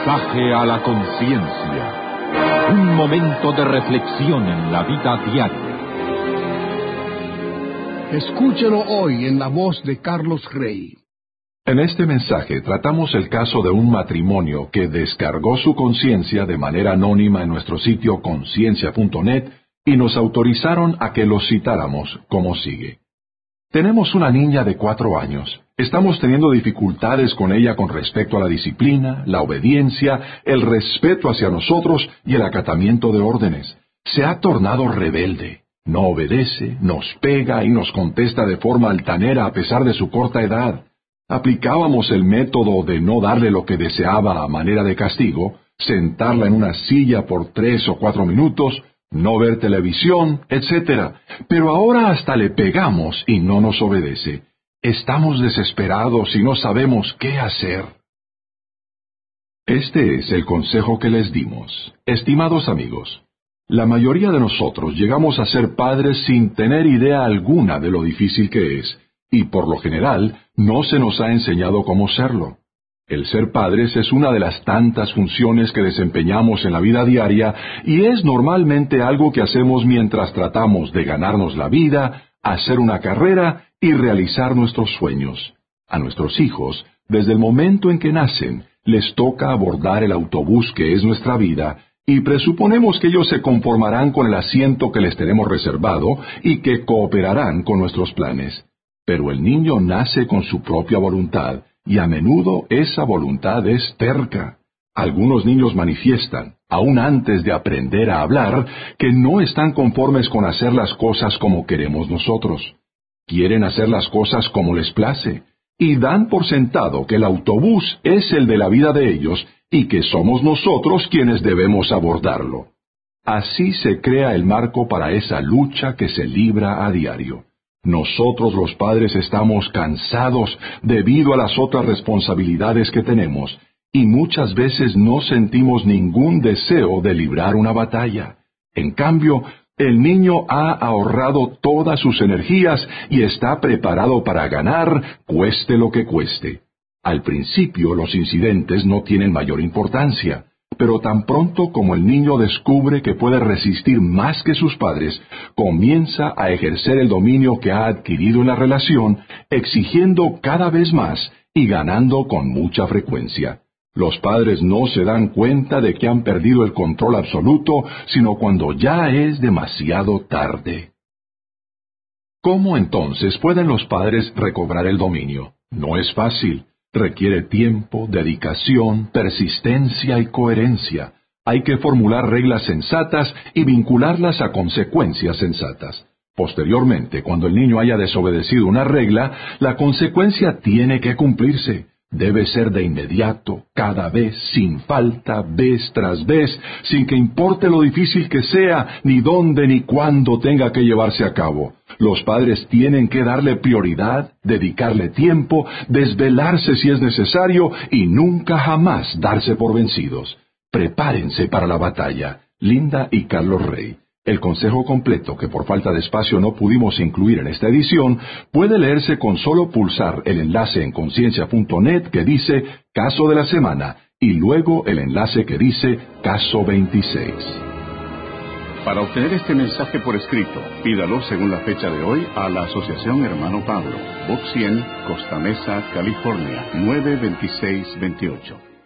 Mensaje a la conciencia. Un momento de reflexión en la vida diaria. Escúchelo hoy en la voz de Carlos Rey. En este mensaje tratamos el caso de un matrimonio que descargó su conciencia de manera anónima en nuestro sitio conciencia.net y nos autorizaron a que los citáramos como sigue. Tenemos una niña de 4 años. Estamos teniendo dificultades con ella con respecto a la disciplina, la obediencia, el respeto hacia nosotros y el acatamiento de órdenes. Se ha tornado rebelde. No obedece, nos pega y nos contesta de forma altanera a pesar de su corta edad. Aplicábamos el método de no darle lo que deseaba a manera de castigo, sentarla en una silla por 3 o 4 minutos, no ver televisión, etc. Pero ahora hasta le pegamos y no nos obedece. Estamos desesperados y no sabemos qué hacer. Este es el consejo que les dimos. Estimados amigos, la mayoría de nosotros llegamos a ser padres sin tener idea alguna de lo difícil que es, y por lo general no se nos ha enseñado cómo serlo. El ser padres es una de las tantas funciones que desempeñamos en la vida diaria y es normalmente algo que hacemos mientras tratamos de ganarnos la vida, hacer una carrera y realizar nuestros sueños. A nuestros hijos, desde el momento en que nacen, les toca abordar el autobús que es nuestra vida y presuponemos que ellos se conformarán con el asiento que les tenemos reservado y que cooperarán con nuestros planes. Pero el niño nace con su propia voluntad, y a menudo esa voluntad es terca. Algunos niños manifiestan, aún antes de aprender a hablar, que no están conformes con hacer las cosas como queremos nosotros. Quieren hacer las cosas como les place, y dan por sentado que el autobús es el de la vida de ellos, y que somos nosotros quienes debemos abordarlo. Así se crea el marco para esa lucha que se libra a diario. Nosotros los padres estamos cansados debido a las otras responsabilidades que tenemos, y muchas veces no sentimos ningún deseo de librar una batalla. En cambio, el niño ha ahorrado todas sus energías y está preparado para ganar, cueste lo que cueste. Al principio los incidentes no tienen mayor importancia, pero tan pronto como el niño descubre que puede resistir más que sus padres, comienza a ejercer el dominio que ha adquirido en la relación, exigiendo cada vez más y ganando con mucha frecuencia. Los padres no se dan cuenta de que han perdido el control absoluto, sino cuando ya es demasiado tarde. ¿Cómo entonces pueden los padres recobrar el dominio? No es fácil. Requiere tiempo, dedicación, persistencia y coherencia. Hay que formular reglas sensatas y vincularlas a consecuencias sensatas. Posteriormente, cuando el niño haya desobedecido una regla, la consecuencia tiene que cumplirse. Debe ser de inmediato, cada vez, sin falta, vez tras vez, sin que importe lo difícil que sea, ni dónde ni cuándo tenga que llevarse a cabo. Los padres tienen que darle prioridad, dedicarle tiempo, desvelarse si es necesario y nunca jamás darse por vencidos. Prepárense para la batalla. Linda y Carlos Rey. El consejo completo, que por falta de espacio no pudimos incluir en esta edición, puede leerse con solo pulsar el enlace en conciencia.net que dice Caso de la Semana y luego el enlace que dice Caso 26. Para obtener este mensaje por escrito, pídalo según la fecha de hoy a la Asociación Hermano Pablo, Box 100, Costa Mesa, California, 92628.